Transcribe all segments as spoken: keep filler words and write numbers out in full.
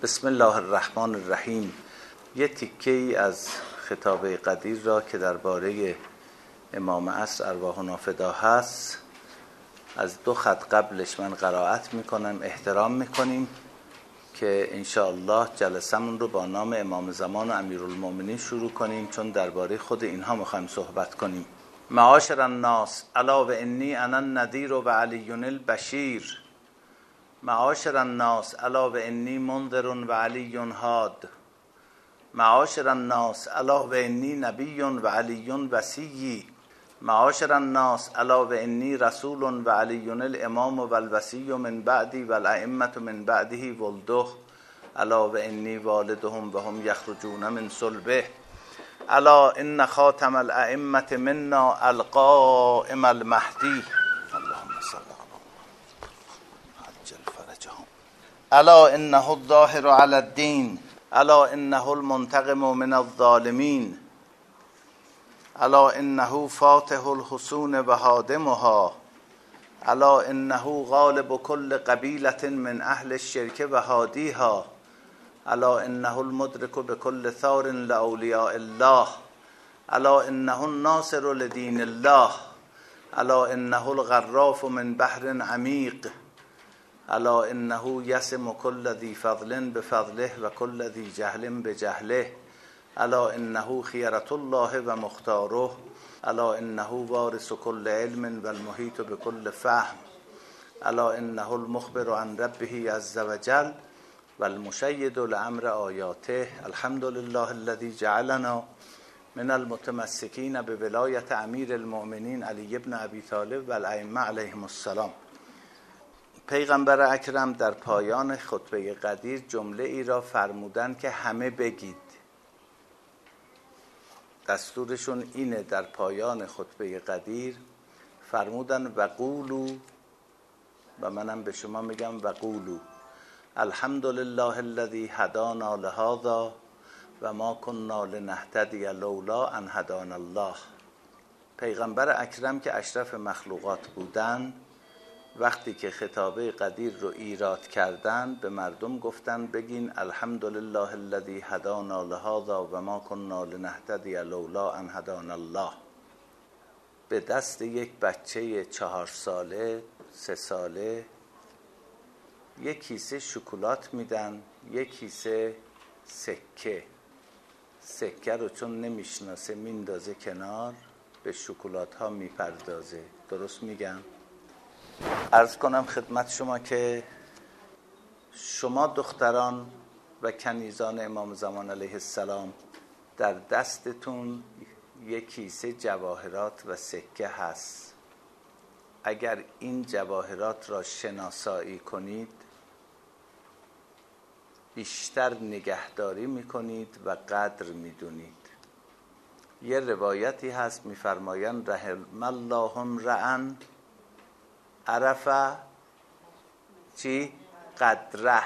بسم الله الرحمن الرحیم. یه تیکه ای از خطابه قدیر را که درباره امام عصر ارواحنا فدا هست از دو خط قبلش من قرائت میکنم، احترام میکنیم که انشاءالله جلسمون رو با نام امام زمان و امیرالمومنین شروع کنیم، چون درباره خود اینها میخوایم صحبت کنیم. معاشر الناس الا و انی انا النذیر و علی البشیر. معاشر الناس الا و انی منذر و علی هاد. معاشر الناس الا و انی نبی و علی وصی. معاشر الناس الا و انی رسول و علی الامام و الوصی من بعدی و الائمة من بعده ولده. الا و انی والدهم و هم یخرجون من صلبه. الا ان خاتم الائمة منا القائم المهدی. اللهم صل عجل فرجهم. الا انه الظاهر علی الدین. الا انه المنتقم من الظالمین. الا انه فاتح الحصون و هادمها. الا انه غالب كل قبیلة من اهل الشرک و هادیها. الا انه المدرک بكل ثار لاولیاء الله. الا انه الناصر لدین الله. الا انه الغراف من بحر عمیق. الا انه یسم كل ذی فضل بفضله و كل ذی جهل بجهله. الا انه خیرة الله و مختاره. الا انه وارث كل علم و المحیط بكل فهم. الا انه المخبر عن ربه عز وجل و المشید لامر آیاته. الحمد لله الذی جعلنا من المتمسکین بولایت امیر المؤمنین علی بن ابی طالب و الائمه علیهم السلام. پیغمبر اکرم در پایان خطبه قدیر جمله ای را فرمودن که همه بگید. دستورشون اینه، در پایان خطبه قدیر فرمودن و قولو، و منم به شما میگم و قولو الحمد لله الذی هدانا لهذا و ما كنا لنهتدی لولا ان هدانا الله. پیغمبر اکرم که اشرف مخلوقات بودن، وقتی که خطابه قدیر رو ایراد کردن به مردم گفتن بگین الحمد لله الذی هدانا لهذا و ما كنا لنهتدی لولا ان هدانا الله. به دست یک بچه چهار ساله سه ساله یک کیسه شکلات میدن، یک کیسه سکه. سکه رو چون نمیشناسه میندازه کنار، به شکلات ها میپردازه. درست میگم؟ عرض کنم خدمت شما که شما دختران و کنیزان امام زمان علیه السلام در دستتون یک کیسه جواهرات و سکه هست. اگر این جواهرات را شناسایی کنید بیشتر نگهداری میکنید و قدر میدونید. یه روایتی هست میفرمایند رحم الله امرأ عرف چی؟ قدره.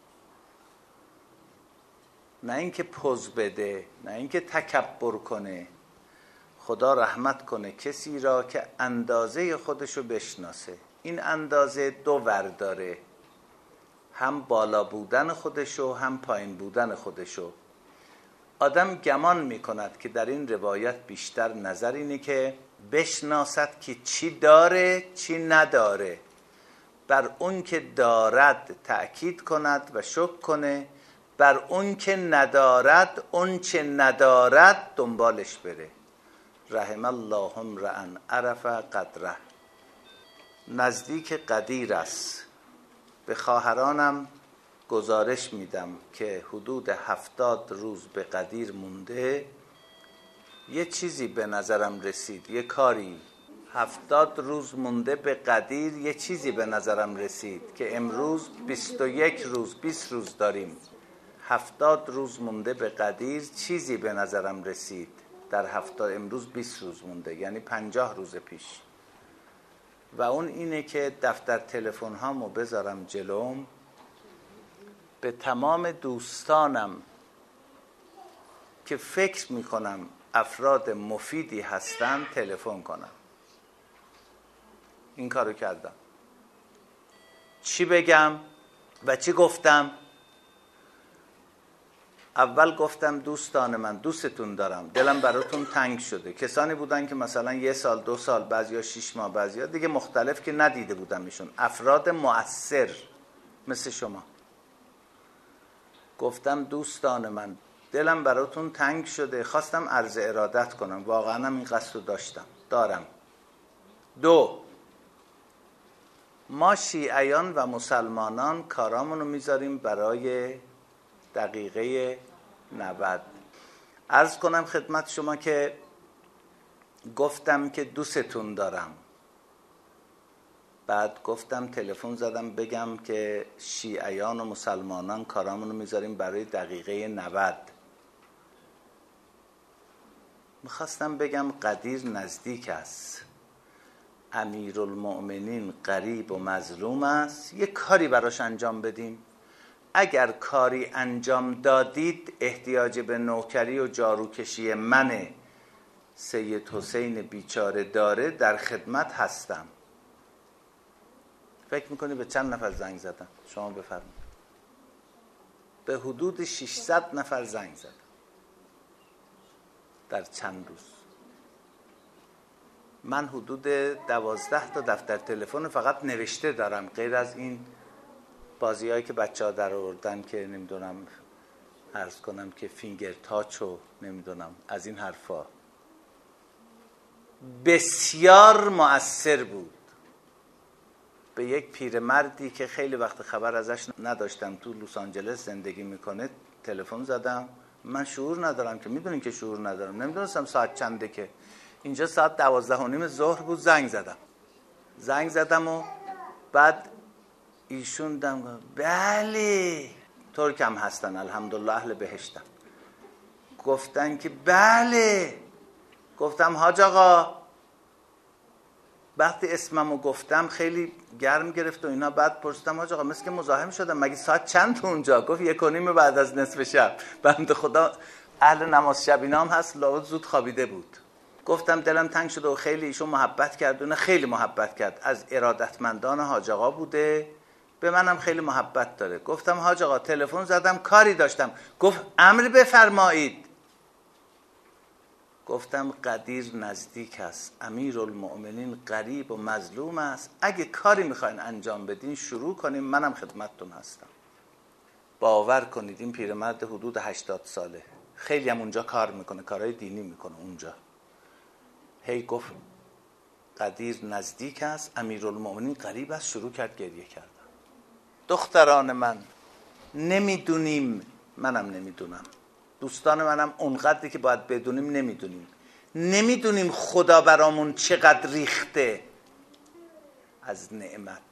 نه اینکه پوز بده، نه اینکه تکبر کنه. خدا رحمت کنه کسی را که اندازه خودشو بشناسه. این اندازه دو ور داره، هم بالا بودن خودشو هم پایین بودن خودشو. آدم گمان میکند که در این روایت بیشتر نظر اینه که بشناسد که چی داره چی نداره، بر اون که دارد تأکید کند و شکر کنه، بر اون که ندارد اون چه ندارد دنبالش بره. رحم الله امرأ عرف قدره. نزدیک قدیر است. به خواهرانم گزارش میدم که حدود هفتاد روز به قدیر مونده. یه چیزی به نظرم رسید، یه کاری هفتاد روز مونده به قدیر، یه چیزی به نظرم رسید که امروز بیست و یک روز بیست روز داریم. هفتاد روز مونده به قدیر، چیزی به نظرم رسید در هفتاد، امروز بیست روز مونده، یعنی پنجاه روز پیش. و اون اینه که دفتر تلفن هامو بذارم جلوم، به تمام دوستانم که فکر میکنم افراد مفیدی هستن تلفن کنم. این کارو کردم. چی بگم و چی گفتم؟ اول گفتم دوستان من دوستتون دارم، دلم براتون تنگ شده. کسانی بودن که مثلا یه سال دو سال، بعضیا شش ماه، بعضیا دیگه مختلف که ندیده بودم ایشون، افراد مؤثر مثل شما. گفتم دوستان من دلم براتون تنگ شده، خواستم عرض ارادت کنم، واقعا هم این قصد رو داشتم دارم. دو، ما شیعیان و مسلمانان کارامون رو میذاریم برای دقیقه نود. عرض کنم خدمت شما که گفتم که دوستتون دارم، بعد گفتم تلفن زدم بگم که شیعیان و مسلمانان کارامون رو میذاریم برای دقیقه نود. میخواستم بگم قدیر نزدیک است، امیرالمؤمنین غریب و مظلوم است، یک کاری براش انجام بدیم. اگر کاری انجام دادید احتیاج به نوکری و جاروکشی من سید حسین بیچاره داره، در خدمت هستم. فکر میکنی به چند نفر زنگ زدم؟ شما بفرمایید. به حدود ششصد نفر زنگ زدم در چند روز. من حدود دوازده تا دفتر تلفن فقط نوشته دارم، غیر از این بازی هایی که بچه ها در آوردن که نمیدونم عرض کنم که فینگر تاچ و نمیدونم از این حرفا. بسیار مؤثر بود. به یک پیرمردی که خیلی وقت خبر ازش نداشتم، تو لس آنجلس زندگی میکنه، تلفن زدم. من شعور ندارم که، میدونین که شعور ندارم، نمیدونستم ساعت چنده، که اینجا ساعت دوازده و نیم ظهر بود. زنگ زدم زنگ زدم و بعد ایشون دم بله ترک هم هستن الحمدلله، اهل بهشتن. گفتن که بله. گفتم حاج آقا، وقتی اسممو گفتم خیلی گرم گرفت و اینا. بعد پرسیدم حاج آقا مثل که مزاحم شدم، مگه ساعت چند اونجا؟ گفت یک و نیم بعد از نصف شب. بنده خدا اهل نماز شب اینا هم هست، لابد زود خوابیده بود. گفتم دلم تنگ شده و خیلی ایشون محبت کرد و نه خیلی محبت کرد، از ارادتمندان حاج آقا بوده، به منم خیلی محبت داره. گفتم حاج آقا تلفن زدم کاری داشتم. گفت امر بفرمایید. گفتم قدیر نزدیک است، امیرالمؤمنین غریب و مظلوم است، اگه کاری میخواین انجام بدین شروع کنیم، منم خدمتتون هستم. باور کنید این پیرمرد حدود هشتاد ساله، خیلی هم اونجا کار میکنه، کارهای دینی میکنه اونجا. هی گفت قدیر نزدیک است، امیرالمؤمنین غریب است، شروع کرد گریه کردن. دختران من نمیدونیم، منم نمیدونم، دوستان منم اونقدری که باید بدونیم نمیدونیم. نمیدونیم خدا برامون چقدر ریخته از نعمت.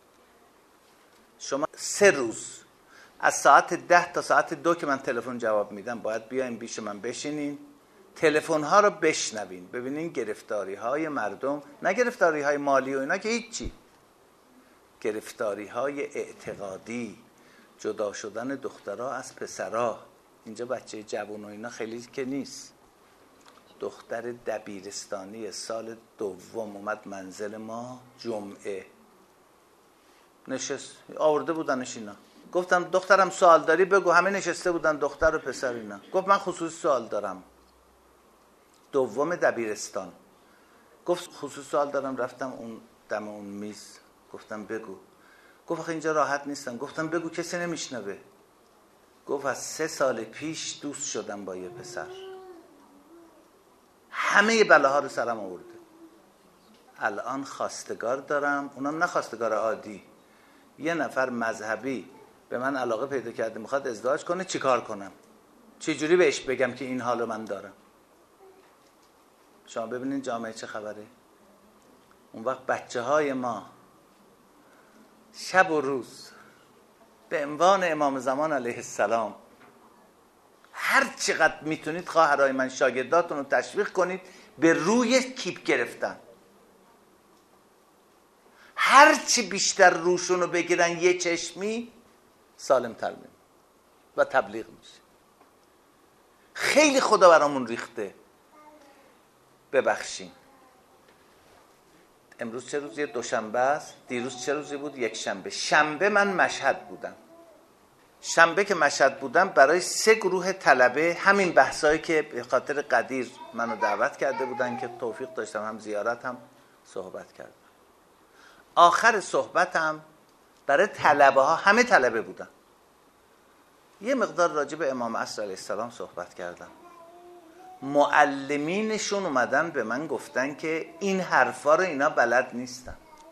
شما سه روز از ساعت ده تا ساعت دو که من تلفن جواب میدم باید بیاین پیش من بشینین، تلفن ها رو بشنوین، ببینین گرفتاری های مردم، نه گرفتاری های مالی و اینا که هیچی، گرفتاری های اعتقادی، جدا شدن دخترها از پسرها. اینجا بچه جوان و اینا خیلی که نیست. دختر دبیرستانی سال دوم اومد منزل ما جمعه، نشست، آورده بودنش اینا. گفتم دخترم سوال داری بگو. همه نشسته بودن دختر و پسر اینا. گفت من خصوصی سوال دارم. دوم دبیرستان. گفت خصوصی سوال دارم. رفتم اون دم اون میز گفتم بگو. گفت آخه اینجا راحت نیستم. گفتم بگو کسی نمیشنوه. گفت از سه سال پیش دوست شدم با یه پسر، همه بلاها رو سرم آورده، الان خواستگار دارم، اونم نه خواستگار عادی، یه نفر مذهبی به من علاقه پیدا کرده میخواد ازدواج کنه، چیکار کنم؟ چجوری بهش بگم که این حالو من دارم؟ شما ببینید جامعه چه خبره. اون وقت بچه های ما شب و روز به عنوان امام زمان علیه السلام هر چقدر میتونید خواهرای من شاگرداتون رو تشویق کنید به روی کیپ گرفتن. هر چی بیشتر روشون رو بگیرن یه چشمی سالم تر میمونه و تبلیغ میشه. خیلی خدا برامون ریخته. ببخشین. امروز چه روزیه؟ دوشنبه است. دیروز چه روزی بود؟ یک شنبه. شنبه من مشهد بودم. شنبه که مشهد بودم برای سه گروه طلبه همین بحثایی که به خاطر قدیر منو دعوت کرده بودن که توفیق داشتم هم زیارت هم صحبت کردم. آخر صحبتم برای طلبه ها، همه طلبه بودن، یه مقدار راجع به امام عصر علیه السلام صحبت کردم. معلمینشون اومدن به من گفتن که این حرفا رو اینا بلد نیستن.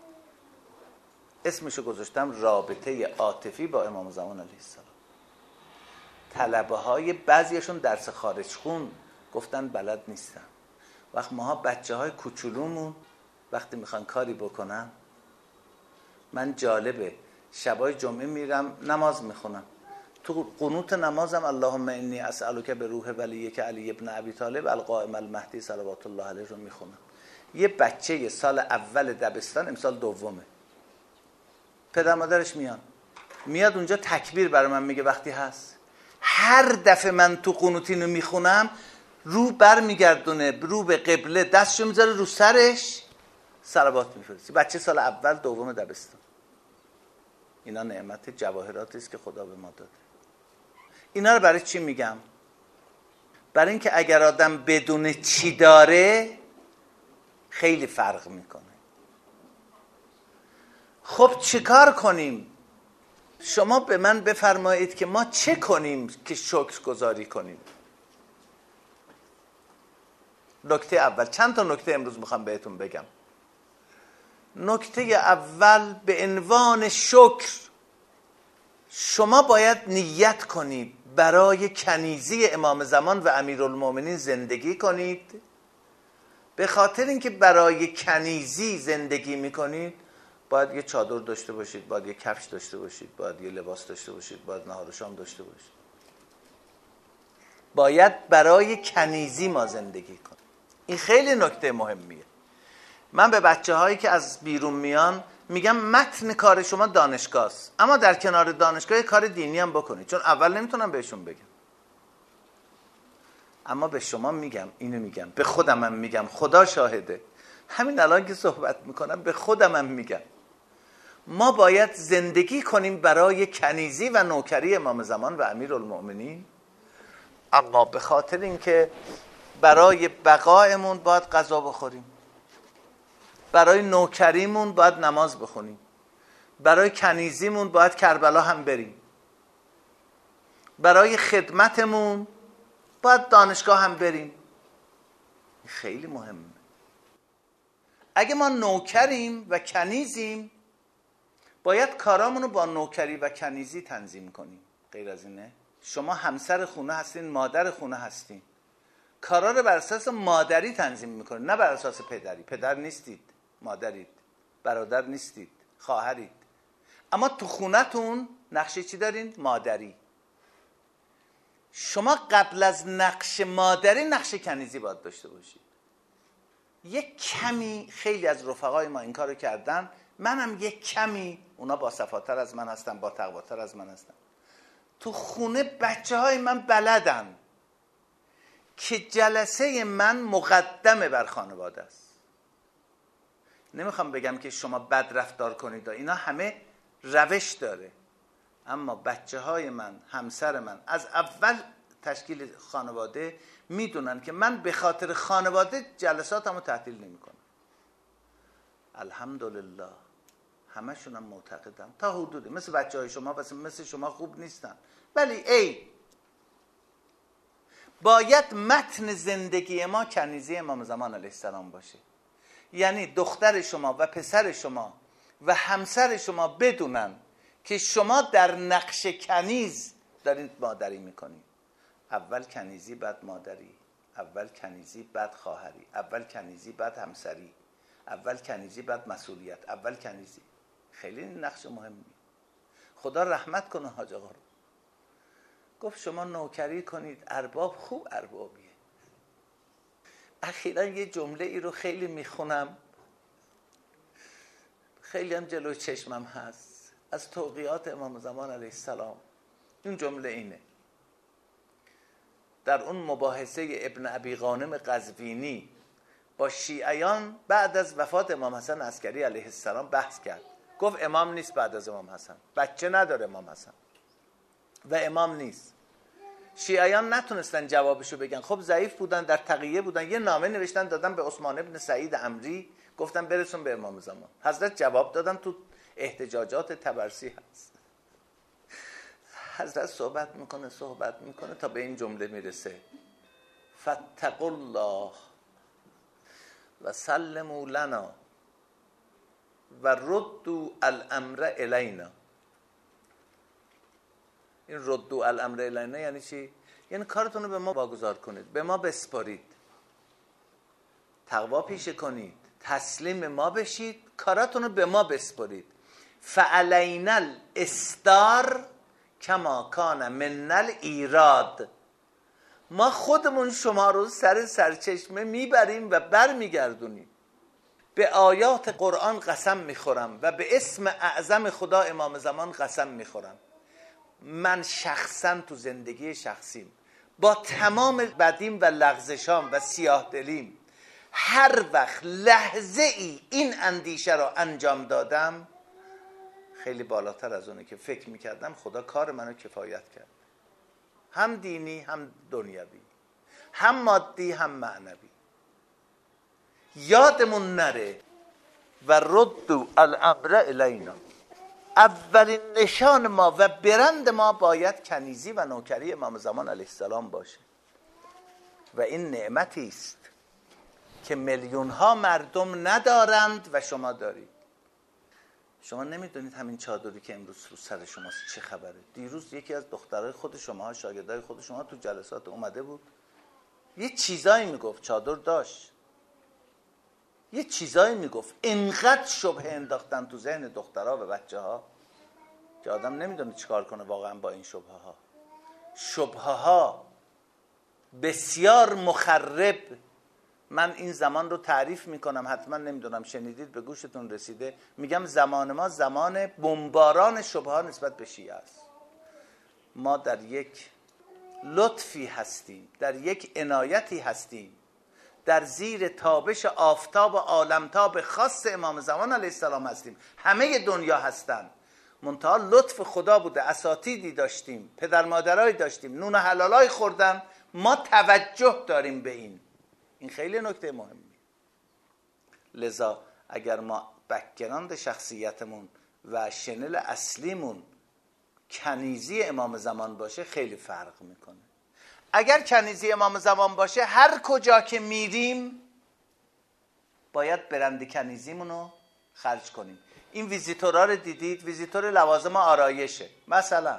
اسمشو گذاشتم رابطه عاطفی با امام زمان علیه السلام. طلبه های بعضیشون درس خارج خون گفتن بلد نیستن. وقت ماها بچه های کوچولومون وقتی میخوان کاری بکنن، من جالبه شبای جمعه میرم نماز میخونم، تو قنوت نمازم اللهم انی اسألک به روح ولیک علی ابن ابی طالب القائم المهدی صلوات الله علیه رو میخونم. یه بچه سال اول دبستان، امسال دومه، پدر مادرش میان، میاد اونجا تکبیر برای من میگه وقتی هست. هر دفعه من تو قنوتینو میخونم رو بر میگردونه رو به قبله، دستشو میذاره رو سرش، صلوات میفرسته. بچه سال اول دوم دبستان. اینا نعمت جواهراتی است که خدا به ما داده. اینا رو برای چی میگم؟ برای اینکه اگر آدم بدون چی داره خیلی فرق میکنه. خب چیکار کنیم؟ شما به من بفرمایید که ما چه کنیم که شکر گزاری کنیم. نکته اول، چند تا نکته امروز میخوام بهتون بگم. نکته اول به عنوان شکر، شما باید نیت کنید برای کنیزی امام زمان و امیرالمومنین زندگی کنید. به خاطر اینکه برای کنیزی زندگی میکنید باید یه چادر داشته باشید، باید یه کفش داشته باشید، باید یه لباس داشته باشید، باید نهار و شام داشته باشید. باید برای کنیزی ما زندگی کنیم. این خیلی نکته مهمیه. من به بچه هایی که از بیرون میان میگم متن کار شما دانشگاه است، اما در کنار دانشگاه کار دینی هم بکنید، چون اول نمیتونم بهشون بگم. اما به شما میگم، اینو میگم، به خودم هم میگم، خدا شاهده، همین الان که صحبت میکنم به خودم هم میگم. ما باید زندگی کنیم برای کنیزی و نوکری امام زمان و امیرالمومنین، اما به خاطر اینکه برای بقایمون باید غذا بخوریم، برای نوکریمون باید نماز بخونیم، برای کنیزیمون باید کربلا هم بریم، برای خدمتمون باید دانشگاه هم بریم. خیلی مهمه. اگه ما نوکریم و کنیزیم باید کارامون رو با نوکری و کنیزی تنظیم کنیم. غیر از اینه؟ شما همسر خونه هستین، مادر خونه هستین، کارا رو بر اساس مادری تنظیم میکنید، نه بر اساس پدری. پدر نیستید، مادرید، برادر نیستید، خواهرید، اما تو خونتون نقشه چی دارین؟ مادری. شما قبل از نقش مادری نقش کنیزی باید داشته باشید. یک کمی خیلی از رفقای ما این کارو کردن، منم یک کمی، اونا با صفاتر از من هستن، با تقواتر از من هستن. تو خونه بچه های من بلدن که جلسه من مقدمه بر خانواده است. نمیخوام بگم که شما بد رفتار کنید، اینا همه روش داره، اما بچه های من، همسر من از اول تشکیل خانواده میدونن که من به خاطر خانواده جلساتمو تعطیل نمی کنم. الحمدلله همشونم معتقدم تا حدودی، مثل بچه های شما، مثل شما خوب نیستن، ولی ای باید متن زندگی ما کنیزی امام زمان علیه السلام باشه. یعنی دختر شما و پسر شما و همسر شما بدونن که شما در نقش کنیز دارید مادری میکنید. اول کنیزی بعد مادری، اول کنیزی بعد خواهری، اول کنیزی بعد همسری، اول کنیزی بعد مسئولیت، اول کنیزی. خیلی نقش مهمی. خدا رحمت کنه حاج آقا رو. گفت شما نوکری کنید، ارباب خوب اربابیه. اخیراً یه جمله ای رو خیلی میخونم، خیلی هم جلوی چشمم هست، از توقیات امام زمان علیه السلام. این جمله اینه: در اون مباحثه ابن ابی غانم قزوینی با شیعیان بعد از وفات امام حسن عسکری علیه السلام بحث کرد. گفت امام نیست بعد از امام حسن، بچه نداره امام حسن، و امام نیست. شیعیان نتونستن جوابشو بگن، خب ضعیف بودن، در تقیه بودن، یه نامه نوشتن دادن به عثمان ابن سعید عمری، گفتن برسون به امام زمان. حضرت جواب دادن، تو احتجاجات طبرسی هست. حضرت صحبت میکنه صحبت میکنه تا به این جمله میرسه: فاتقوا الله و سلموا لنا و ردوا الامر الینا. این ردوا الامر الینا یعنی چی؟ یعنی کارتون رو به ما واگذار کنید، به ما بسپارید، تقوا پیشه کنید، تسلیم ما بشید، کاراتون رو به ما بسپارید. فعلینا الاصدار کما کان من الایراد. ما خودمون شما رو سر سرچشمه میبریم و بر میگردونیم. به آیات قرآن قسم میخورم و به اسم اعظم خدا امام زمان قسم میخورم، من شخصا تو زندگی شخصیم با تمام بدیم و لغزشام و سیاه دلیم هر وقت لحظه ای این اندیشه را انجام دادم، خیلی بالاتر از اونه که فکر میکردم. خدا کار منو کفایت کرد، هم دینی هم دنیوی، هم مادی هم معنوی. یادمون نره و ردوا الامر الینا. اولین نشان ما و برند ما باید کنیزی و نوکری امام زمان علیه السلام باشه و این نعمتی است که میلیون ها مردم ندارند و شما دارید. شما نمیدونید همین چادری که امروز رو سر شماست چه خبره. دیروز یکی از دخترای خود شما، شاگردای خود شما تو جلسات اومده بود، یه چیزایی میگفت، چادر داشت، یه چیزایی میگفت، اینقدر شبهه انداختن تو ذهن دخترها و بچه ها که آدم نمیدونه چیکار کنه واقعا با این شبهه ها. شبهه ها بسیار مخرب. من این زمان رو تعریف میکنم، حتما نمیدونم شنیدید، به گوشتون رسیده، میگم زمان ما زمان بمباران شبهه ها نسبت به شیعه است. ما در یک لطفی هستیم، در یک عنایتی هستیم، در زیر تابش آفتاب و عالمتاب خاص امام زمان علیه السلام هستیم. همه دنیا هستن، منتها لطف خدا بوده، اساتیدی داشتیم، پدر مادرای داشتیم، نون حلالای خوردن، ما توجه داریم به این. این خیلی نکته مهمی. لذا اگر ما بک‌گراند شخصیتمون و شنل اصلیمون کنیزی امام زمان باشه خیلی فرق میکنه. اگر کنیزی امام زمان باشه هر کجا که میریم باید برند کنیزیمون رو خرج کنیم. این ویزیتورها رو دیدید، ویزیتور لوازم آرایشه، مثلا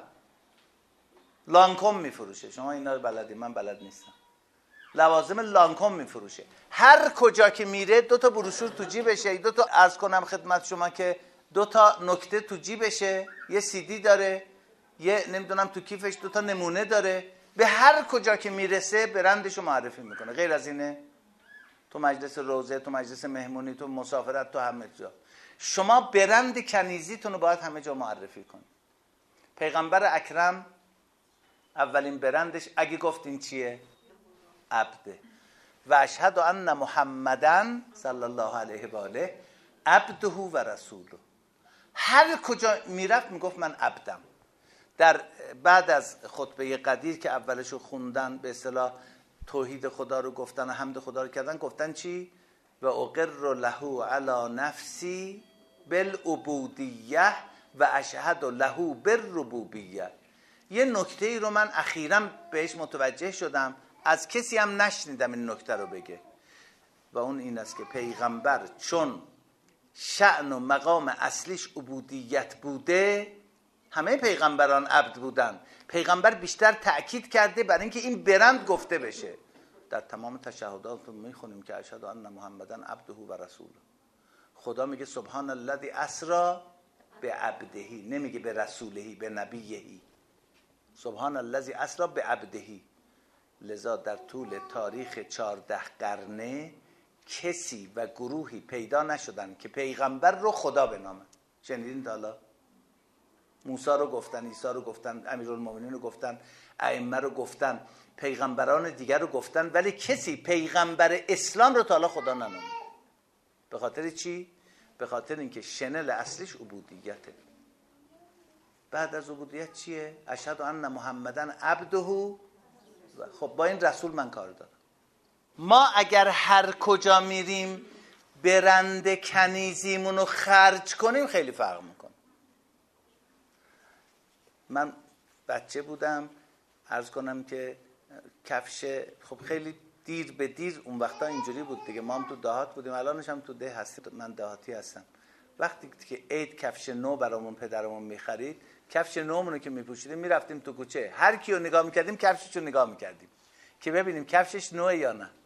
لانکوم میفروشه، شما اینا رو بلدید، من بلد نیستم، لوازم لانکوم میفروشه. هر کجا که میره دو تا بروشور تو جیبشه، دو تا عرض کنم خدمت شما که دو تا نکته تو جیبشه، یه سی دی داره، یه نمیدونم تو کیفش دو تا نمونه داره، به هر کجا که میرسه برندشو معرفی میکنه. غیر از اینه؟ تو مجلس روزه، تو مجلس مهمونی، تو مسافرت، تو همه جا شما برند کنیزیتون رو باید همه جا معرفی کنید. پیغمبر اکرم اولین برندش اگه گفتین چیه؟ عبده. و اشهد ان محمدن صلی الله علیه و آله عبده و رسوله. هر کجا میرفت میگفت من عبدم. در بعد از خطبه قدیر که اولشو خوندن، به اصطلاح توحید خدا رو گفتن و حمد خدا رو کردن، گفتن چی؟ و اقر له علی نفسی بالعبودیه و اشهد له بالربوبیه. یه نکته ای رو من اخیراً بهش متوجه شدم، از کسی هم نشنیدم این نکته رو بگه، و اون این است که پیغمبر چون شأن و مقام اصلیش عبودیت بوده، همه پیغمبران عبد بودن، پیغمبر بیشتر تأکید کرده برای اینکه این برند گفته بشه. در تمام تشهدات میخونیم که اشهد ان محمدن عبده و رسوله. خدا میگه سبحان الذی اسری بعبدهی، نمیگه به رسولهی، به نبیهی. سبحان الذی اسری بعبدهی. لذا در طول تاریخ چهارده قرنه کسی و گروهی پیدا نشدن که پیغمبر رو خدا بنامن. شنیدین تا حالا؟ موسی رو گفتن، عیسی رو گفتن، امیرالمومنین رو گفتن، ائمه رو گفتن، پیغمبران دیگر رو گفتن، ولی کسی پیغمبر اسلام رو تا حالا خدا ننامید. به خاطر چی؟ به خاطر اینکه شنل اصلیش عبودیته. بعد از عبودیت چیه؟ اشهد ان محمدن عبده. خب با این رسول من کار دارم. ما اگر هر کجا میریم برند کنیزیمونو خرج کنیم خیلی فرق میکنه. من بچه بودم، عرض کنم که کفش، خب خیلی دیر به دیر اون وقتا اینجوری بود دیگه، ما هم تو دهات بودیم، الانش هم تو ده هستیم، من دهاتی هستم. وقتی که عید کفش نو برامون پدرمون میخرید، کفش نومونو که میپوشیدیم میرفتیم تو کوچه، هر کیو نگاه میکردیم کفششو نگاه میکردیم که ببینیم کفشش نوه یا نه.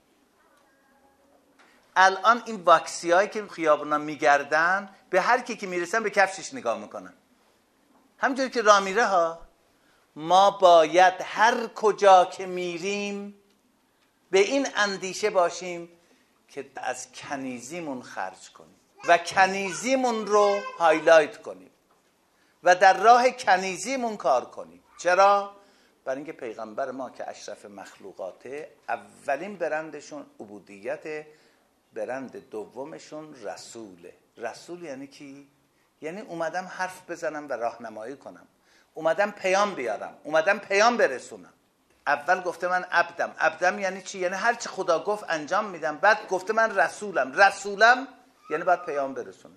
الان این واکسی هایی که خیابونا میگردن به هر کی که میرسن به کفشش نگاه میکنن، همینجوری که راه میره ها. ما باید هر کجا که میریم به این اندیشه باشیم که از کنیزیمون خرج کنیم و کنیزیمون رو هایلایت کنیم و در راه کنیزیمون کار کنیم. چرا؟ برای اینکه پیغمبر ما که اشرف مخلوقاته، اولین برندشون عبودیت، برند دومشون رسوله. رسول یعنی کی؟ یعنی اومدم حرف بزنم و راهنمایی کنم، اومدم پیام بیارم، اومدم پیام برسونم. اول گفته من عبدم. عبدم یعنی چی؟ یعنی هر چی خدا گفت انجام میدم. بعد گفته من رسولم. رسولم یعنی باید پیام برسونم.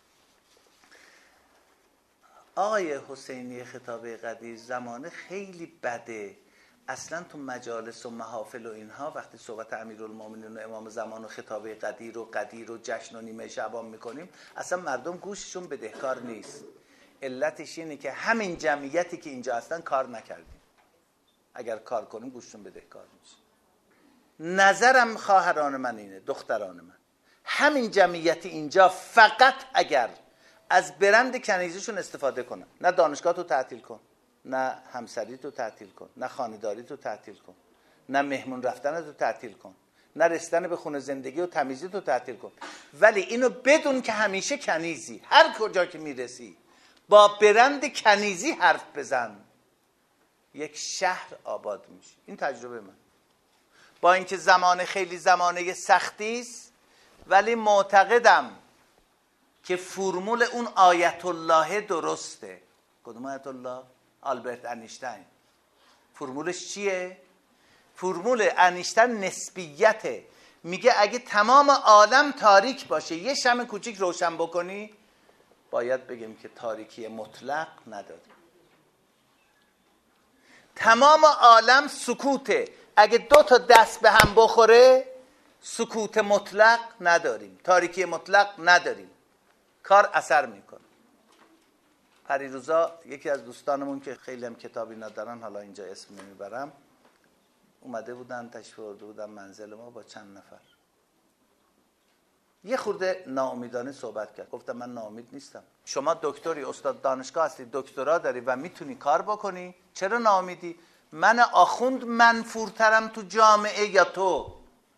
آقای حسینی خطابه قدیر زمانه خیلی بده، اصلا تو مجالس و محافل و اینها وقتی صحبت امیرالمومنین و امام زمان و خطابه قدیر و قدیر و جشن و نیمه شعبان میکنیم، اصلا مردم گوششون بدهکار نیست. علتش اینه که همین جمعیتی که اینجا هستن کار نکردیم. اگر کار کنیم گوششون بدهکار میشه. نظرم خواهران من اینه، دختران من، همین جمعیتی اینجا فقط اگر از برند کنیزیشون استفاده کنن، نه دانشگاه تو تعطیل کن، نه همسری تو تعطیل کن، نه خانه‌داری تو تعطیل کن، نه مهمون رفتن تو تعطیل کن، نه رسیدن به خونه زندگی و تمیزی تو تعطیل کن، ولی اینو بدون که همیشه کنیزی، هر کجا که میرسی با برند کنیزی حرف بزن، یک شهر آباد میشه. این تجربه من. با اینکه زمان خیلی زمانه سختی است، ولی معتقدم که فرمول اون آیت الله درسته. کدوم آیت الله؟ آلبرت انیشتین. فرمولش چیه؟ فرمول انیشتین نسبیته. میگه اگه تمام عالم تاریک باشه یه شمع کوچیک روشن بکنی، باید بگیم که تاریکی مطلق نداریم. تمام عالم سکوته، اگه دو تا دست به هم بخوره سکوت مطلق نداریم، تاریکی مطلق نداریم، کار اثر میکنه. پریروزا یکی از دوستانمون که خیلی هم کتابی ندارن، حالا اینجا اسم نمیبرم، اومده بودن تشریف آورده بودن منزل ما با چند نفر. یه خورده ناامیدانه صحبت کرد. گفتم من ناامید نیستم. شما دکتری، استاد دانشگاه هستی، دکترا داری و میتونی کار بکنی، چرا ناامیدی؟ من آخوند منفورترم تو جامعه یا تو؟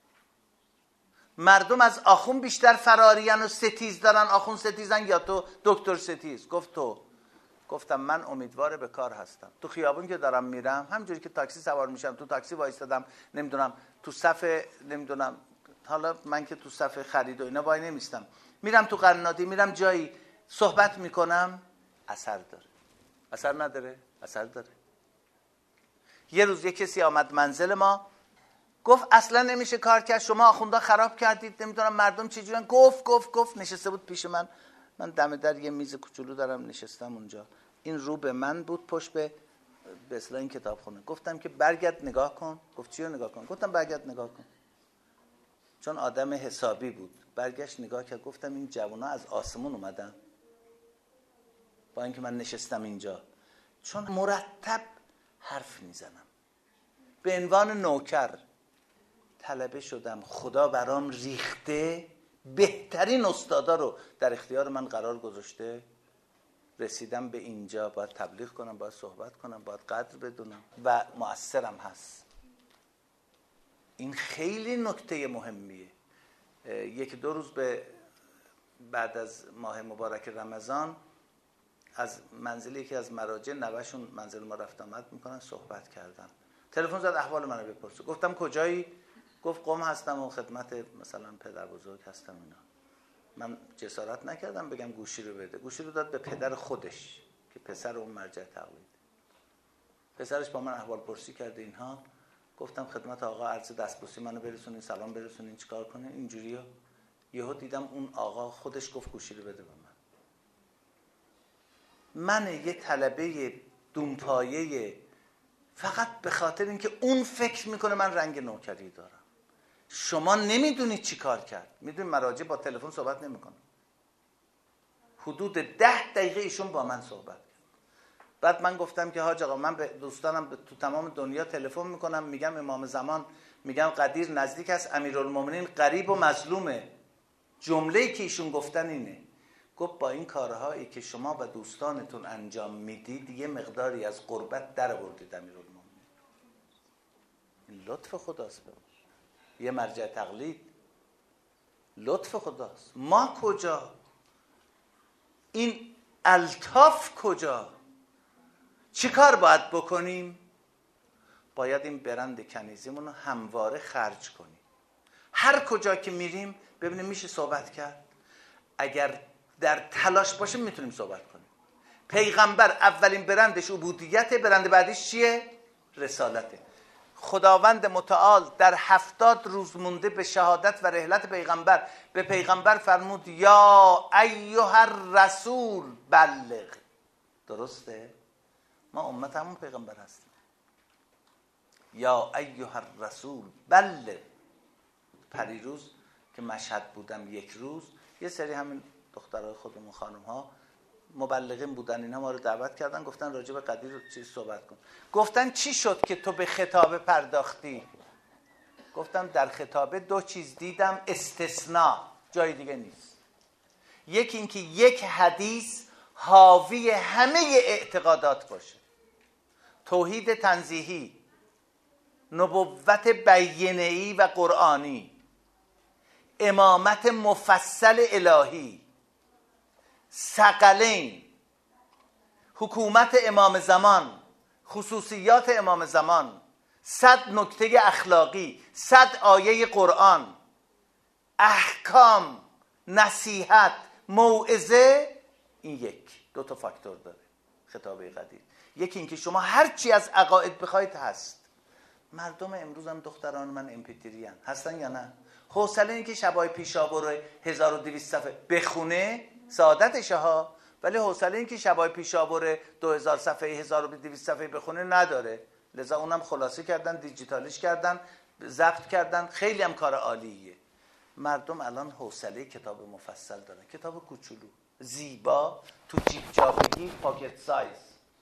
مردم از آخوند بیشتر فرارین و ستیز دارن، آخوند ستیزن یا تو دکتر ستیز؟ گفت تو. گفتم من امیدوار به کار هستم. تو خیابون که دارم میرم، همونجوری که تاکسی سوار میشم، تو تاکسی وایستادم، نمیدونم تو صف، نمیدونم، حالا من که تو صف خرید و اینا وای نمیستم، میرم تو قنادی، میرم جایی صحبت میکنم، اثر داره. اثر نداره؟ اثر داره. یه روز یه کسی آمد منزل ما، گفت اصلا نمیشه کار کرد، شما آخوندا خراب کردید، نمیدونم مردم چجورن. گفت گفت گفت نشسته بود پیش من، من دم در یه میز کوچولو دارم نشستم اونجا، این رو به من بود، پشت به به اصطلاح این کتابخونه. گفتم که برگرد نگاه کن. گفت چی رو نگاه کن؟ گفتم برگرد نگاه کن. چون آدم حسابی بود، برگشت نگاه کرد. گفتم این جوانا از آسمون اومدن با اینکه من نشستم اینجا؟ چون مرتب حرف میزنم، به عنوان نوکر طلبه شدم، خدا برام ریخته، بهترین استادا رو در اختیار من قرار گذاشته، رسیدم به اینجا، باید تبلیغ کنم، باید صحبت کنم، باید قدر بدونم و مؤثرم هست. این خیلی نکته مهمیه. یک دو روز به بعد از ماه مبارک رمضان از منزل یکی از مراجع، نوه‌شون منزل ما رفت آمد میکنن، صحبت کردن. تلفن زد احوال منو بپرسه. گفتم کجایی؟ گفت قم هستم و خدمت مثلا پدر بزرگ هستم اینا. من جسارت نکردم بگم گوشی رو بده. گوشی رو داد به پدر خودش. که پسر اون مرجع تقلید. پسرش با من احوال پرسی کرده اینها. گفتم خدمت آقا عرض دستبوسی منو برسونین، سلام برسونین، چیکار کنین اینجوریه. یهو دیدم اون آقا خودش گفت گوشی رو بده به من. من یه طلبه دونپایه فقط به خاطر اینکه اون فکر میکنه من رنگ نوکری دارم. شما نمیدونید چی کار کرد. میدونید مراجع با تلفن صحبت نمیکنه. حدود ده دقیقه ایشون با من صحبت کرد. بعد من گفتم که حاج آقا من به دوستانم تو تمام دنیا تلفن میکنم، میگم امام زمان، میگم قدیر نزدیک است، امیرالمومنین قریب و مظلومه. جمله‌ای که ایشون گفتن اینه. گفت با این کارهایی که شما و دوستانتون انجام میدید یه مقداری از قربت در آوردید امیرالمومنین. این لطف خداست. به یه مرجع تقلید لطف خداست. ما کجا؟ این الطاف کجا؟ چی کار باید بکنیم؟ باید این برند کنیزیمون رو همواره خرج کنیم. هر کجا که میریم ببینیم میشه صحبت کرد. اگر در تلاش باشه میتونیم صحبت کنیم. پیغمبر اولین برندش عبودیته، برند بعدیش چیه؟ رسالته. خداوند متعال در هفتاد روز مونده به شهادت و رحلت پیغمبر به پیغمبر فرمود یا ایها الرسول بلغ. درسته؟ ما امت همون پیغمبر هستیم. یا ایها الرسول بلغ. پریروز که مشهد بودم یک روز، یه سری همین دخترای خودمون خانم ها مبلغین بودن، اینا ما رو دعوت کردن، گفتن راجع به قدیر چیز صحبت کن. گفتن چی شد که تو به خطابه پرداختی؟ گفتم در خطابه دو چیز دیدم استثناء، جای دیگه نیست. یکی اینکه یک حدیث حاوی همه اعتقادات باشه، توحید تنزیهی، نبوت بینه‌ای و قرآنی، امامت مفصل الهی، ثقلین، حکومت امام زمان، خصوصیات امام زمان، صد نکته اخلاقی، صد آیه قرآن، احکام، نصیحت، موعظه. این یک دو تا فاکتور داره خطابه قدیر. یکی اینکه شما هر چی از عقاید بخواید هست. مردم امروز هم دختران من امپیتریان هستن یا نه؟ حوصله این که شبای پیشاور هزار و دویست صفحه بخونه سعادتشه ها، ولی حوصله این که شبای پیشاور دو هزار صفحه هزار و دویست صفحه بخونه نداره. لذا اونم خلاصه کردن، دیجیتالش کردن، ضبط کردن. خیلی هم کار عالیه. مردم الان حوصله کتاب مفصل دارن، کتاب کوچولو زیبا تو جیب جابگی، پاکت سایز.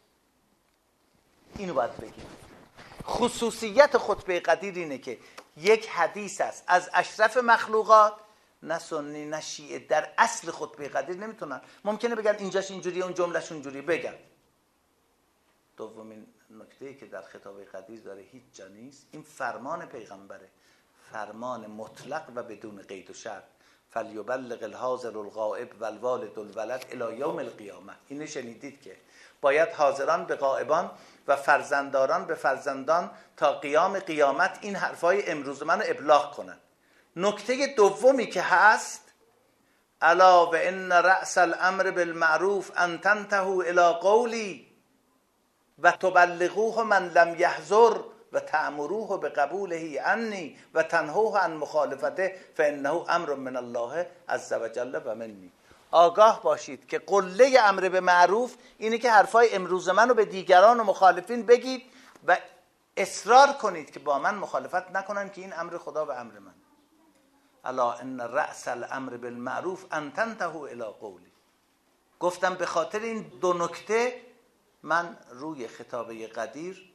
اینو باید بگیم. خصوصیت خطبه قدیر اینه که یک حدیث است از اشرف مخلوقات. نه سنی نه شیعه در اصل خطبه قدیر نمیتونن، ممکنه بگن اینجاش اینجوریه اون جملهش اونجوری بگن. دومین نکته‌ای که در خطابه قدیر داره هیچ جا نیست، این فرمان پیغمبره، فرمان مطلق و بدون قید و شرط. فلیبلغ الحاضر الغائب والوالد الولد الی یوم القیامه. اینو شنیدید که باید حاضران به غائبان و فرزندداران به فرزندان تا قیام قیامت این حرفای امروز منو ابلاغ کنن. نکته دومی که هست الا و ان رأس الامر بالمعروف ان تنتهوا الی قولی و تبلغوه من لم یحضر و تأمروه بقبوله عنی و تنهوه عن مخالفته فانه امر من الله عز وجل و منی. آگاه باشید که قله امر به معروف اینه که حرفای امروز منو به دیگران و مخالفین بگید و اصرار کنید که با من مخالفت نکنن که این امر خدا و امر من. الا ان رأس الامر بالمعروف ان تنتهوا الی قولی. گفتم به خاطر این دو نکته من روی خطابه قدیر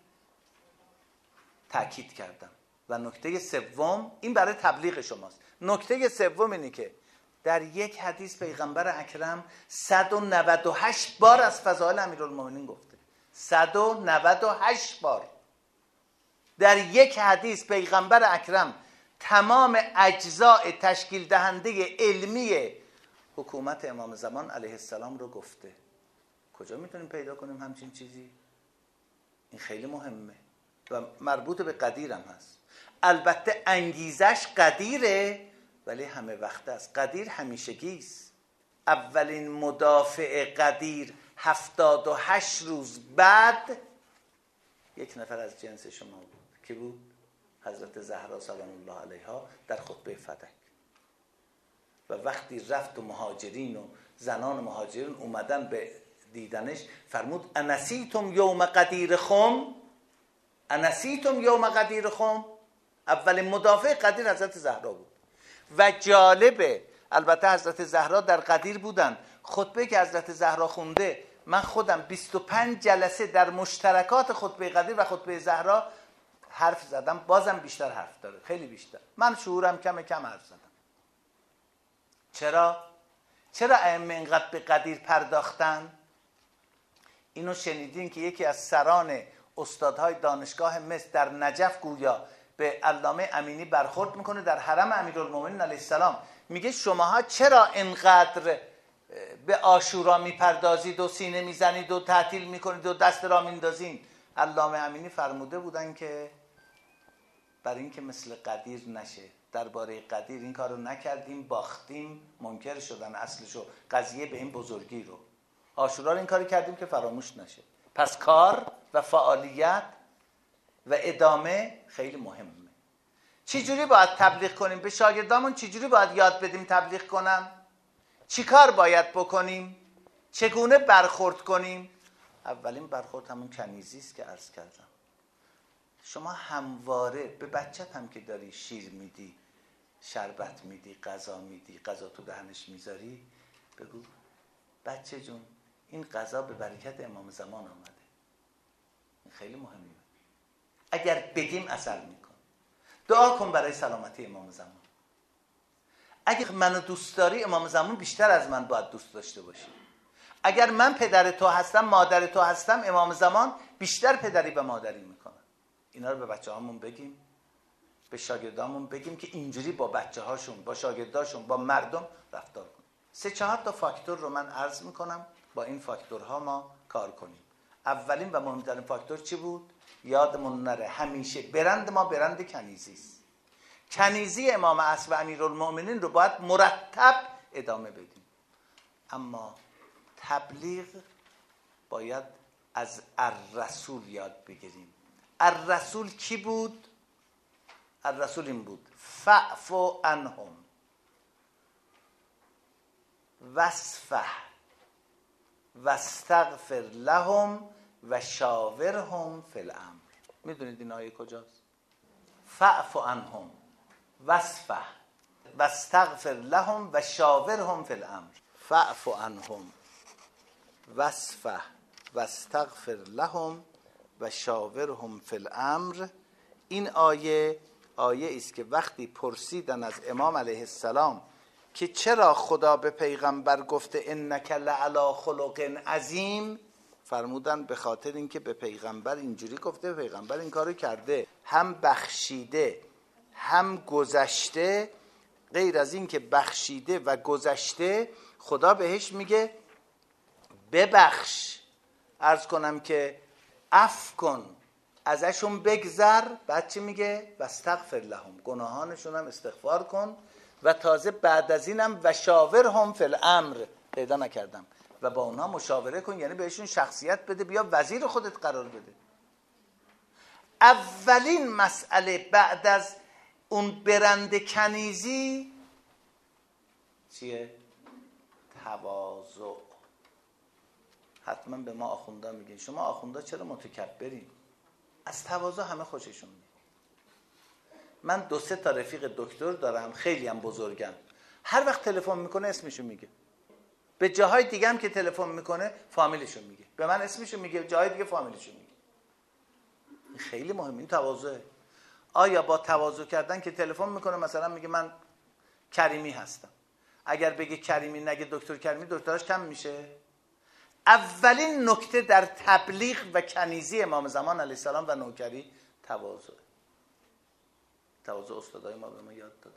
تأکید کردم. و نکته سوم این برای تبلیغ شماست. نکته سوم اینه که در یک حدیث پیغمبر اکرم صد و نود و هشت بار از فضائل امیرالمومنین گفته. صد و نود و هشت بار در یک حدیث پیغمبر اکرم تمام اجزاء تشکیل دهنده علمی حکومت امام زمان علیه السلام رو گفته. کجا میتونیم پیدا کنیم همچین چیزی؟ این خیلی مهمه و مربوط به قدیرم هست. البته انگیزش قدیره ولی همه وقت است. قدیر همیشگی است. اولین مدافع قدیر هفتاد و هشت روز بعد یک نفر از جنس شما بود. کی بود؟ حضرت زهرا سلام الله علیها در خطبه فدک. و وقتی رفت و مهاجرین و زنان مهاجرین اومدن به دیدنش فرمود انسیتم یوم قدیر خم، انسیتم یوم قدیر خم. اولین مدافع قدیر حضرت زهرا بود. و جالبه البته حضرت زهرا در قدیر بودن. خطبه که حضرت زهرا خونده من خودم بیست و پنج جلسه در مشترکات خطبه قدیر و خطبه زهرا حرف زدم، بازم بیشتر حرف داره، خیلی بیشتر. من شعورم کم کم حرف زدم. چرا؟ چرا ائمه اینقدر به قدیر پرداختن؟ اینو شنیدین که یکی از سران استادهای دانشگاه مصر در نجف گویا به علامه امینی برخورد میکنه در حرم امیرالمومنین علیه السلام، میگه شماها چرا اینقدر به عاشورا میپردازید و سینه میزنید و تعطیل میکنید و دست را میندازین؟ علامه امینی فرموده بودن که برای اینکه مثل قدیر نشه. درباره قدیر این کارو نکردیم، باختیم، منکر شدن اصلشو، قضیه به این بزرگی رو. عاشورا رو این کاری کردیم که فراموش نشه. پس کار و فعالیت و ادامه خیلی مهمه. چی جوری باید تبلیغ کنیم به شاگردامون؟ چی جوری باید یاد بدیم تبلیغ کنن؟ چی کار باید بکنیم؟ چگونه برخورد کنیم؟ اولین برخورد همون کنیزی است که عرض کردم. شما همواره به بچت هم که داری شیر میدی، شربت میدی، غذا میدی، غذا تو دهنش میذاری، بگو بچه جون این غذا به برکت امام زمان آمده. این خیلی مهمه. اگر بگیم اثر میکن. دعا کن برای سلامتی امام زمان. اگر منو دوست داری امام زمان بیشتر از من باید دوست داشته باشی. اگر من پدر تو هستم، مادر تو هستم، امام زمان بیشتر پدری و مادری میکنه. اینا رو به بچه هامون بگیم، به شاگردامون بگیم که اینجوری با بچه هاشون، با شاگرداشون، با مردم رفتار کن. سه چهار تا فاکتور رو من عرض میکنم، با این فاکتورها ما کار کنیم. اولین و مهمترین فاکتور چی بود؟ یادمون نره همیشه برند ما برند کنیزی است. کنیزی امام اصل و امیرالمومنین رو باید مرتب ادامه بدیم. اما تبلیغ باید از الرسول یاد بگیریم. الرسول کی بود؟ الرسول این بود: فاعف عنهم واصفح واستغفر لهم و شاورهم فی الامر. میدونید این آیه کجاست؟ فاعف عنهم واصفح واستغفر لهم و شاورهم فی الامر. فاعف عنهم واصفح واستغفر لهم و شاورهم فی الامر. این آیه آیه است که وقتی پرسیدن از امام علیه السلام که چرا خدا به پیغمبر گفته انک لعلی خلق عظیم، فرمودن به خاطر اینکه به پیغمبر اینجوری گفته، به پیغمبر این کارو کرده، هم بخشیده هم گذشته. غیر از این که بخشیده و گذشته، خدا بهش میگه ببخش، عرض کنم که عفو کن، ازشون بگذر. بعد چی میگه؟ واستغفر لهم، گناهانشون هم استغفار کن. و تازه بعد از اینم و شاورهم فی الامر، پیدا نکردم، و با اونها مشاوره کن، یعنی بهشون شخصیت بده، بیا وزیر خودت قرار بده. اولین مسئله بعد از اون برند کنیزی چیه؟ تواضع. حتما به ما آخوندا میگین شما آخوندا چرا متکبرین؟ از تواضع همه خوششون میاد. من دو سه تا رفیق دکتر دارم، خیلی هم بزرگن. هر وقت تلفن میکنه اسمشو میگه. به جاهای دیگه هم که تلفن میکنه فامیلشو میگه. به من اسمشو میگه، جاهای دیگه فامیلشو میگه. این خیلی مهمه، این تواضعه. آیا با تواضع کردن که تلفن میکنه مثلا میگه من کریمی هستم، اگر بگه کریمی نگه دکتر کریمی، دکتراش کم میشه؟ اولین نکته در تبلیغ و کنیزی امام زمان علیه السلام و نوکری تواضع. تواضع استادای ما به ما یاد دادن.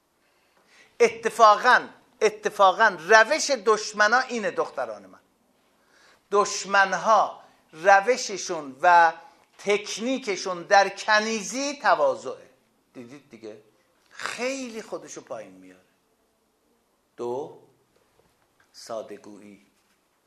اتفاقا اتفاقا روش دشمنا اینه دختران من. دشمنها روششون و تکنیکشون در کنیزی تواضعه. دیدید دیگه؟ خیلی خودشو پایین میاره. دو، سادگویی.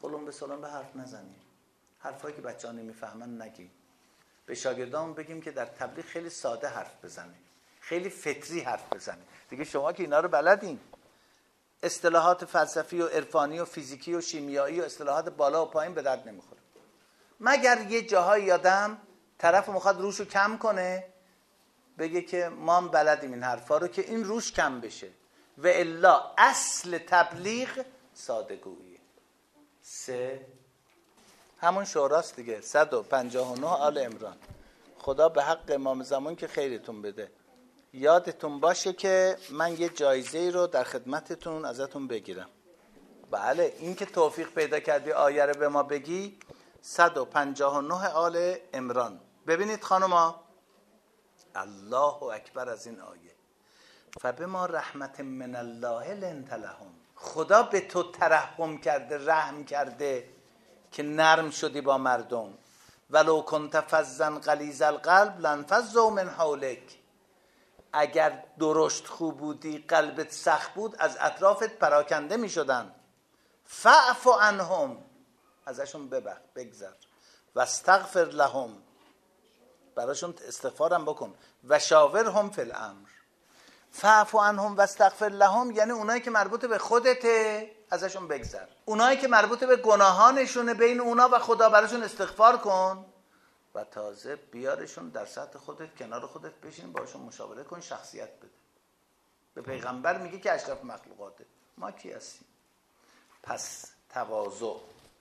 قلم به سلم به حرف نزنیم، حرفایی که بچه ها نمیفهمن نگیم. به شاگردان بگیم که در تبلیغ خیلی ساده حرف بزنیم، خیلی فطری حرف بزنیم. دیگه شما که اینا رو بلدین، اصطلاحات فلسفی و عرفانی و فیزیکی و شیمیایی و اصطلاحات بالا و پایین به درد نمیخوره، مگر یه جاهای آدم طرف میخواد روشو کم کنه، بگه که ما هم بلدیم این حرفا رو که این روش کم بشه. و الا اصل تبلیغ سادگوییه. سه همون شوراست دیگه، صد و پنجاه و نه آل عمران. خدا به حق امام زمان که خیرتون بده. یادتون باشه که من یه جایزه رو در خدمتتون ازتون بگیرم. بله، این که توفیق پیدا کردی آیه رو به ما بگی. صد و پنجاه و نه آل عمران. ببینید خانوما، الله اکبر از این آیه. فبما رحمت من الله لنت لهم. خدا به تو ترحم کرده، رحم کرده که نرم شدی با مردم. ولو کنت فظا غلیظ القلب لانفضوا من حولک. اگر درشت خوب بودی، قلبت سخت بود، از اطرافت پراکنده می شدن. فاعف عنهم، ازشون ببخ بگذر. واستغفر لهم، براشون استغفارم بکن. و شاورهم فی الامر. فاعف عنهم واستغفر لهم یعنی اونایی که مربوط به خودته ازشون بگذر، اونایی که مربوط به گناهانشونه بین اونا و خدا براشون استغفار کن و تازه بیارشون در سطح خودت، کنار خودت بشین، باشون مشاوره کن، شخصیت بده. به پیغمبر میگه که اشرف مخلوقاته، ما کی هستیم؟ پس تواضع،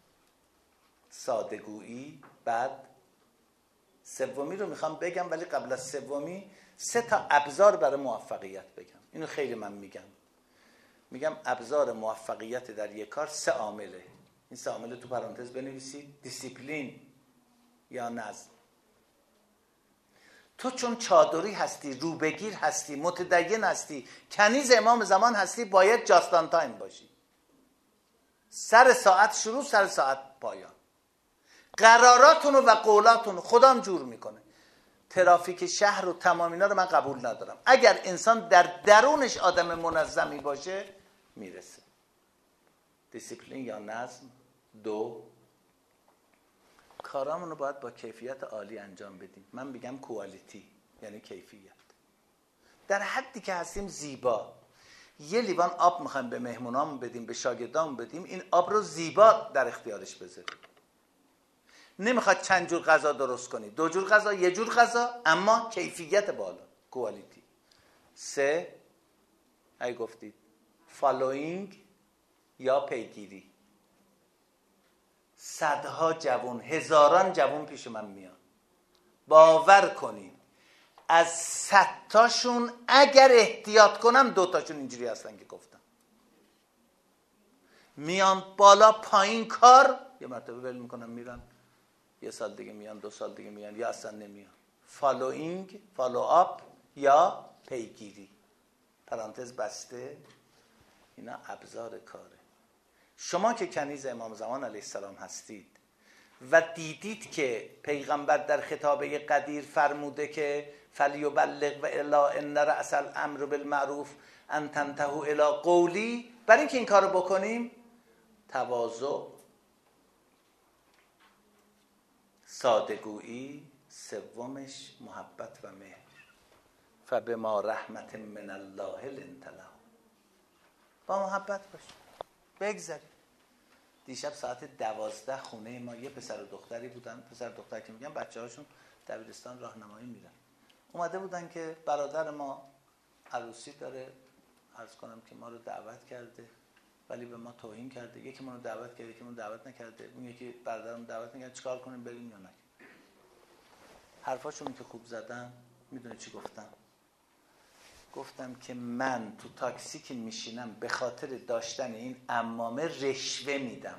سادگویی. بعد سومی رو میخوام بگم، ولی قبل از سومی سه تا ابزار برای موفقیت بگم. اینو خیلی من میگم میگم ابزار موفقیت در یک کار سه عامله. این سه عامل تو پرانتز بنویسید. دیسیپلین یا نظم. تو چون چادری هستی، روبگیر هستی، متدین هستی، کنیز امام زمان هستی، باید جاستان تایم باشی. سر ساعت شروع، سر ساعت پایان. قراراتونو و قولاتونو خدام جور میکنه. ترافیک شهر و تمام اینا رو من قبول ندارم. اگر انسان در درونش آدم منظمی باشه میرسه. دیسیپلین یا نظم. دو، کارامون رو باید با کیفیت عالی انجام بدیم. من میگم کوالیتی یعنی کیفیت. در حدی که هستیم زیبا. یه لیوان آب میخوایم به مهمونامون بدیم، به شاگردامون بدیم، این آب رو زیبا در اختیارش بذاریم. نمیخواد چند جور غذا درست کنی، دو جور غذا، یه جور غذا، اما کیفیت بالا، کوالیتی. سه، ای گفتید فالوینگ یا پیگیری. صدها جوان، هزاران جوان پیش من میان، باور کنید از صد تاشون اگر احتیاط کنم دو تاشون اینجوری هستن که گفتم. میان بالا پایین کار، یه مرتبه ول میکنم میرن، یه سال دیگه میان، دو سال دیگه میان، یا اصلا نمیان. فالوینگ، فالو آپ یا پیگیری. پرانتز بسته. اینا ابزار کاره. شما که کنیز امام زمان علیه السلام هستید و دیدید که پیغمبر در خطابه قدیر فرموده که فلیبلغ و الا ان رأس الامر بالمعروف ان تنتهوا الی قولی، برای اینکه این کارو بکنیم تواضع، سادگویی، سومش محبت و مهر. فبما رحمت من الله لنت لهم. با محبت باش، بگذاریم. دیشب ساعت دوازده خونه ما یه پسر و دختری بودن، پسر و دختر که میگم بچه هاشون دبیرستان راهنمایی میرن، اومده بودن که برادر ما عروسی داره، عرض کنم که ما رو دعوت کرده ولی به ما توهین کرده. یکی ما رو دعوت کرده، یکی ما رو دعوت نکرده. اون یکی برادرم دعوت نکرد، چیکار کنیم، بریم یا نکنیم؟ حرفاشون که خوب زدن، میدونی چی گفتم؟ گفتم که من تو تاکسی که میشینم به خاطر داشتن این عمامه رشوه میدم.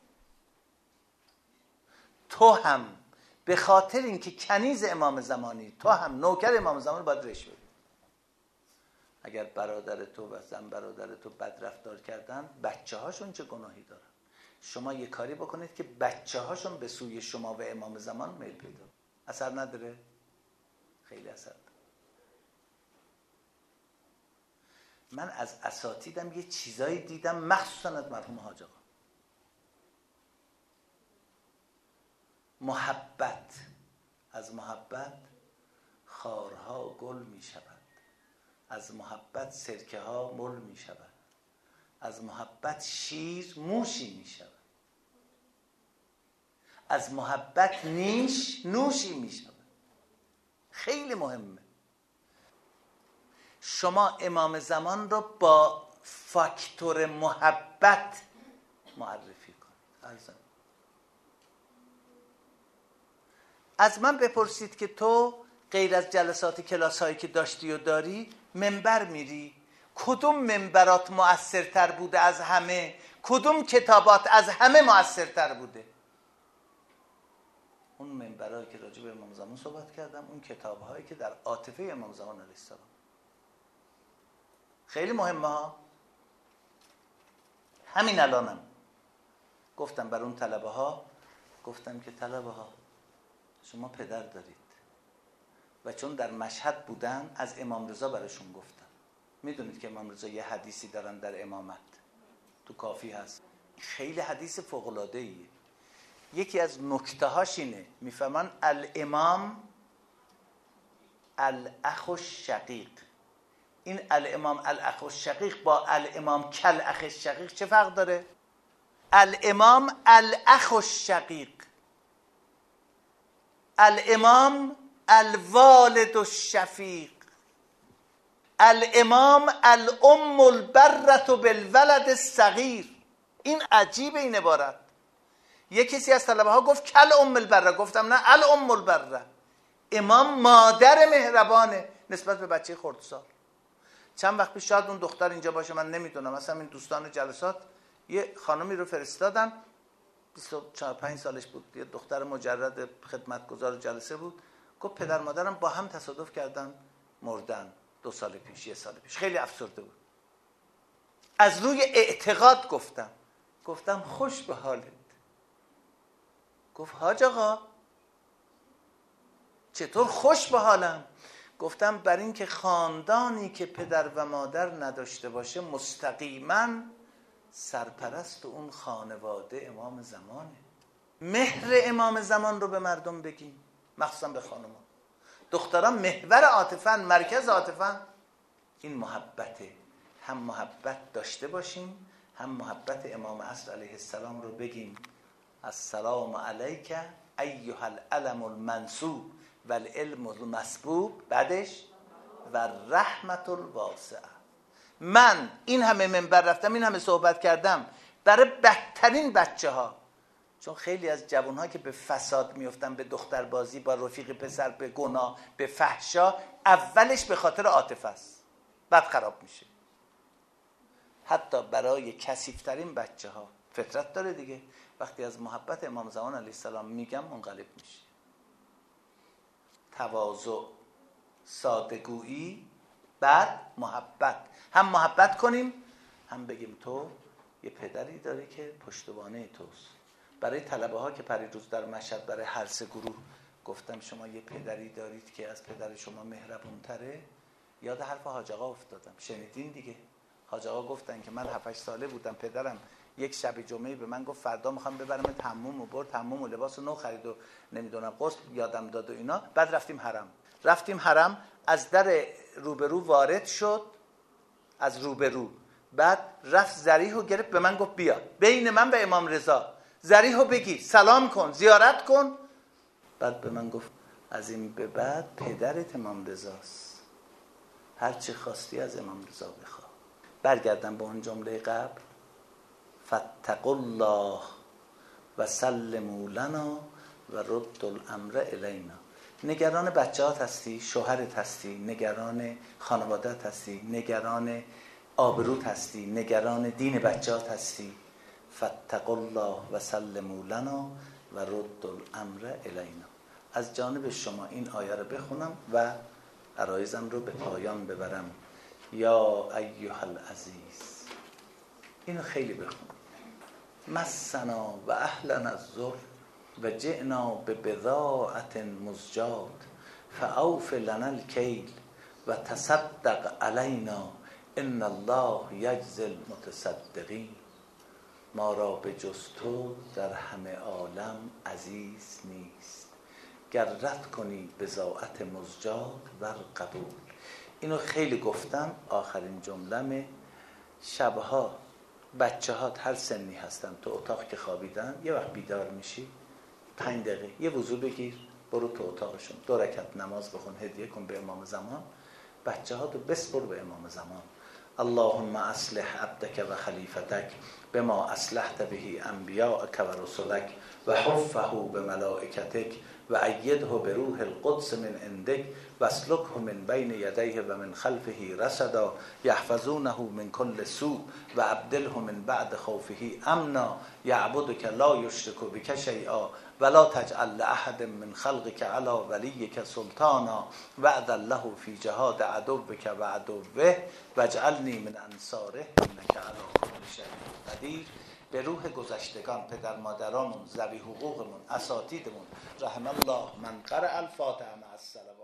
تو هم به خاطر اینکه کنیز امام زمانی، تو هم نوکر امام زمانی، باید رشوه بدی. اگر برادر تو و زن برادر تو بد رفتار کردن، بچه هاشون چه گناهی دارن؟ شما یه کاری بکنید که بچه هاشون به سوی شما و امام زمان میل پیدا. اثر نداره؟ خیلی اثر داره. من از اساتیدم یه چیزایی دیدم، مخصوصا از مرحوم حاج آقا. محبت، از محبت خارها گل می شود، از محبت سرکه ها مل می شود، از محبت شیر موشی می شود، از محبت نیش نوشی می شود. خیلی مهمه. شما امام زمان رو با فاکتور محبت معرفی کنید. عزیزم از من بپرسید که تو غیر از جلسات کلاس هایی که داشتی و داری منبر میری، کدوم منبرات مؤثرتر بوده از همه؟ کدوم کتابات از همه مؤثرتر بوده؟ اون منبرهایی که راجع به امام زمان صحبت کردم، اون کتاب هایی که در عاطفه امام زمان علیه السلام. خیلی مهمه ها. همین الانم گفتم بر اون طلبه ها، گفتم که طلبه ها شما پدر دارید و چون در مشهد بودن از امام رضا براشون گفتم. میدونید که امام رضا یه حدیثی دارن در امامت، تو کافی هست، خیلی حدیث فوق‌العاده‌ایه. یکی از نکته هاش اینه، میفهمن الامام الاخ الشقیق. این الامام الاخ الشقیق با الامام کل اخ الشقیق چه فرق داره؟ الامام الاخ الشقیق، الامام الوالد الشفیق، الامام الام البرة بالولد الصغیر. این عجیبه این عبارت. یه کسی از طلبه ها گفت کل ام البره، گفتم نه الام البره. امام مادر مهربانه نسبت به بچه خردسال. چند وقت پیش شاید اون دختر اینجا باشه، من نمیدونم، مثلا این دوستان جلسات یه خانمی رو فرستادن، بیست و چهار پنج سالش بود، یه دختر مجرد خدمتگزار جلسه بود، گفت پدر مادرم با هم تصادف کردن مردن دو سال پیش، یه سال پیش. خیلی افسرده بود. از روی اعتقاد گفتم گفتم خوش به حالت. گفت حاج آقا چطور خوش به حالم؟ گفتم بر این که خاندانی که پدر و مادر نداشته باشه مستقیما سرپرست اون خانواده امام زمانه. مهر امام زمان رو به مردم بگیم، مخصوصا به خانمان. دختران محور عاطفن، مرکز عاطفن. این محبته. هم محبت داشته باشیم، هم محبت امام عصر علیه السلام رو بگیم. السلام علیک ایها العلم المنصوب و العلم المسبوب، بعدش و رحمت الواسعه. من این همه منبر رفتم، این همه صحبت کردم برای بدترین بچه ها، چون خیلی از جوان ها که به فساد میفتن، به دختربازی با رفیق پسر، به گناه، به فحشا، اولش به خاطر عاطفه است، بعد خراب میشه. حتی برای کثیف‌ترین بچه ها فطرت داره دیگه، وقتی از محبت امام زمان علیه السلام میگم منقلب میشه. تواضع، ساده‌گویی، بعد محبت. هم محبت کنیم، هم بگیم تو یه پدری داری که پشتوانه توست. برای طلبه ها که پریروز در مشهد برای هر سه گروه گفتم شما یه پدری دارید که از پدر شما مهربون تره، یاد حرف حاج آقا افتادم. شنیدین دیگه؟ حاج آقا گفتن که من هفت هشت ساله بودم، پدرم یک شب جمعه به من گفت فردا میخوام ببرم تموم و برد تموم و لباس نو خرید و نمیدونم غسل یادم داد و اینا. بعد رفتیم حرم. رفتیم حرم، از در روبرو وارد شد، از روبرو، بعد رفت ذریحو گرفت به من گفت بیا بین من و امام رضا ذریحو بگیر، سلام کن، زیارت کن. بعد به من گفت از این به بعد پدرت امام رضاست، هر چی خواستی از امام رضا بخوا. برگردم به اون جمله قبل، فاتقوا الله و سلموا لنا و رد الامر الینا. نگران بچه‌هات هستی، شوهرت هستی، نگران خانواده‌ات هستی، نگران آبروت هستی، نگران دین بچه‌هات هستی. فاتقوا الله و سلموا لنا و رد الامر الینا. از جانب شما این آیه رو بخونم و عرایزم رو به پایان ببرم. یا ایها العزیز، اینو خیلی بخون. مسنا و اهلنا الضر و جئنا ببضاعة مزجاة فاوف لنا الکیل و تصدق علینا ان الله یجزی المتصدقین. ما را به جز تو در همه عالم عزیز نیست. گر رد کنی بضاعت مزجات ور قبول. اینو خیلی گفتم، آخرین جمله‌مه. شبها بچه ها هر سنی هستن تو اتاق که خوابیدن، یه وقت بیدار میشی پنج دقیقه یه وضو بگیر، برو تو اتاقشون، دو رکعت نماز بخون، هدیه کن به امام زمان. بچه ها تو بسپر به امام زمان. اللهم اصلح عبدک و خلیفتک بما اصلحت به انبیاءک و رسلک و حفه بملائکتک و ایده بروح القدس من عندک و اسلکه من بین یدیه و من خلفه رصدا یحفظونه من کل سوء و ابدله من بعد خوفه امنا یعبدک لا یشرک بک شیئا ولا تجعل لاحد من خلقک علی ولیک سلطانا وأذن له فی جهاد عدوک و عدوه واجعلنی من انصاره انک علی کل شیء قدیر. به روح گذشتگان، پدر مادرانمون، ذوی حقوقمون، اساتیدمون، رحم الله من قرأ الفاتحه مع الصلوات.